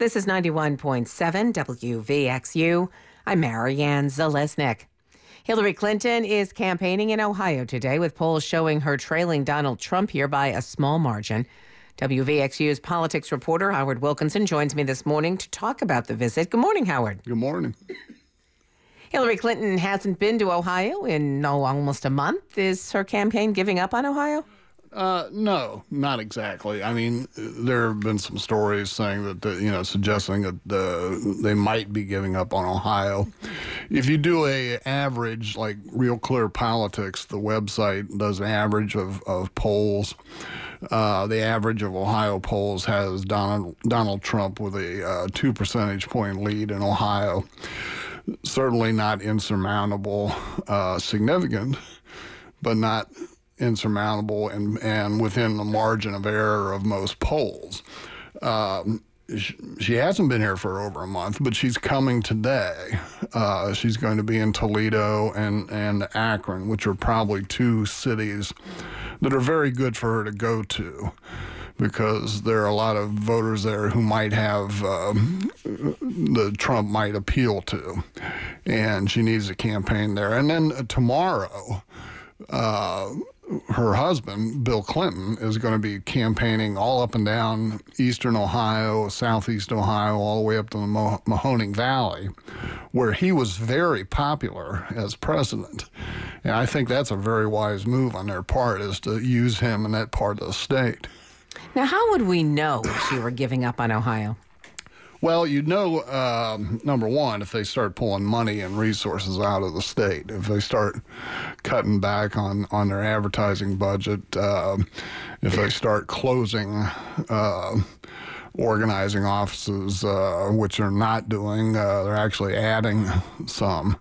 This is 91.7 WVXU. I'm Marianne Zalesnik. Hillary Clinton is campaigning in Ohio today, with polls showing her trailing Donald Trump here by a small margin. WVXU's politics reporter Howard Wilkinson joins me this morning to talk about the visit. Good morning, Howard. Good morning. Hillary Clinton hasn't been to Ohio in almost a month. Is her campaign giving up on Ohio? No, not exactly. I mean, there have been some stories saying that, suggesting that they might be giving up on Ohio. If you do a average, like Real Clear Politics, the website does an average of polls. The average of Ohio polls has Donald Trump with a 2 percentage point lead in Ohio. Certainly not insurmountable, significant, but not insurmountable and within the margin of error of most polls. She hasn't been here for over a month, but she's coming today. She's going to be in Toledo and Akron, which are probably two cities that are very good for her to go to, because there are a lot of voters there who might have the Trump might appeal to, and she needs a campaign there. And then tomorrow, her husband, Bill Clinton, is going to be campaigning all up and down eastern Ohio, southeast Ohio, all the way up to the Mahoning Valley, where he was very popular as president. And I think that's a very wise move on their part, is to use him in that part of the state. Now, how would we know if she were giving up on Ohio? Well, number one, if they start pulling money and resources out of the state, if they start cutting back on their advertising budget, if they start closing organizing offices, which they're not doing, they're actually adding some.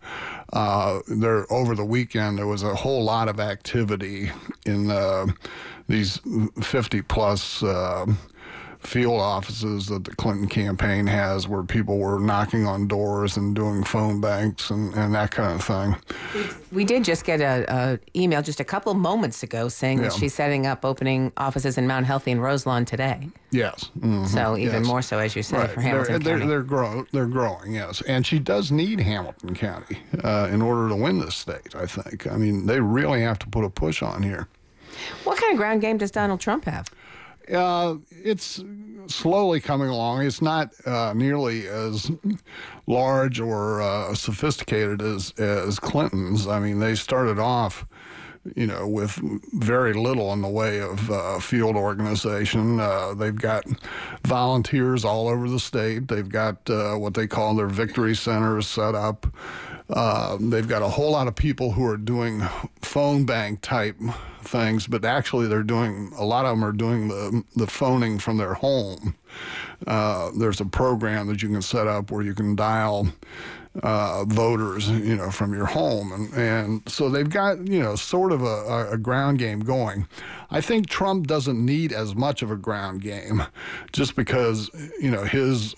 Over the weekend, there was a whole lot of activity in these 50-plus field offices that the Clinton campaign has, where people were knocking on doors and doing phone banks and that kind of thing. We did just get a email just a couple moments ago saying that she's setting up opening offices in Mount Healthy and Roselawn today. Yes. Mm-hmm. So even more so, as you said, for Hamilton County. They're growing, yes. And she does need Hamilton County in order to win this state, I think. I mean, they really have to put a push on here. What kind of ground game does Donald Trump have? It's slowly coming along. It's not nearly as large or sophisticated as Clinton's. I mean, they started off, with very little in the way of field organization. They've got volunteers all over the state. They've got what they call their victory centers set up. They've got a whole lot of people who are doing phone bank type things, but actually a lot of them are doing the phoning from their home. There's a program that you can set up where you can dial voters, from your home. And so they've got, sort of a ground game going. I think Trump doesn't need as much of a ground game, just because, his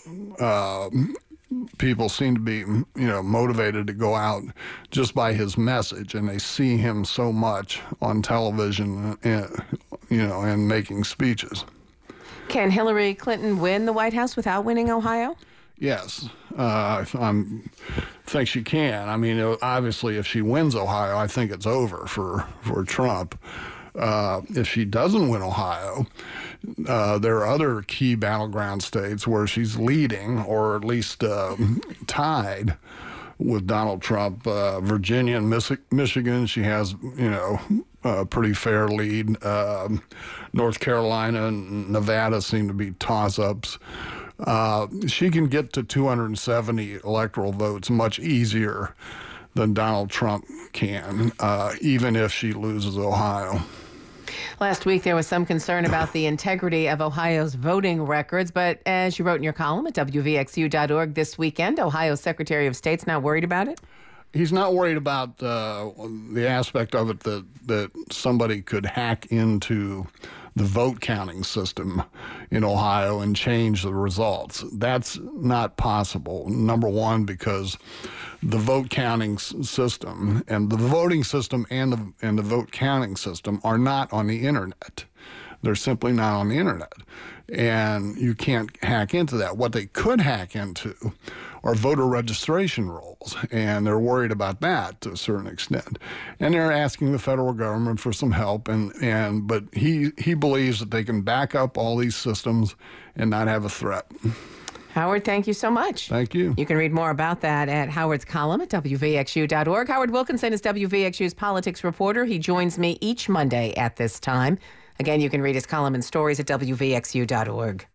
people seem to be, motivated to go out just by his message, and they see him so much on television, and making speeches. Can Hillary Clinton win the White House without winning Ohio? Yes, I think she can. I mean, obviously, if she wins Ohio, I think it's over for Trump. If she doesn't win Ohio, there are other key battleground states where she's leading, or at least tied with Donald Trump. Virginia and Michigan, she has, a pretty fair lead. North Carolina and Nevada seem to be toss-ups. She can get to 270 electoral votes much easier than Donald Trump can, even if she loses Ohio. Last week, there was some concern about the integrity of Ohio's voting records, but as you wrote in your column at WVXU.org this weekend, Ohio's Secretary of State's not worried about it? He's not worried about the aspect of it that somebody could hack into the vote counting system in Ohio and change the results. That's not possible. Number one, because the vote counting system and the voting system and the vote counting system are not on the internet. They're simply not on the internet. And you can't hack into that. What they could hack into are voter registration rolls, and they're worried about that to a certain extent. And they're asking the federal government for some help, but he believes that they can back up all these systems and not have a threat. Howard, thank you so much. Thank you. You can read more about that at Howard's column at WVXU.org. Howard Wilkinson is WVXU's politics reporter. He joins me each Monday at this time. Again, you can read his column and stories at WVXU.org.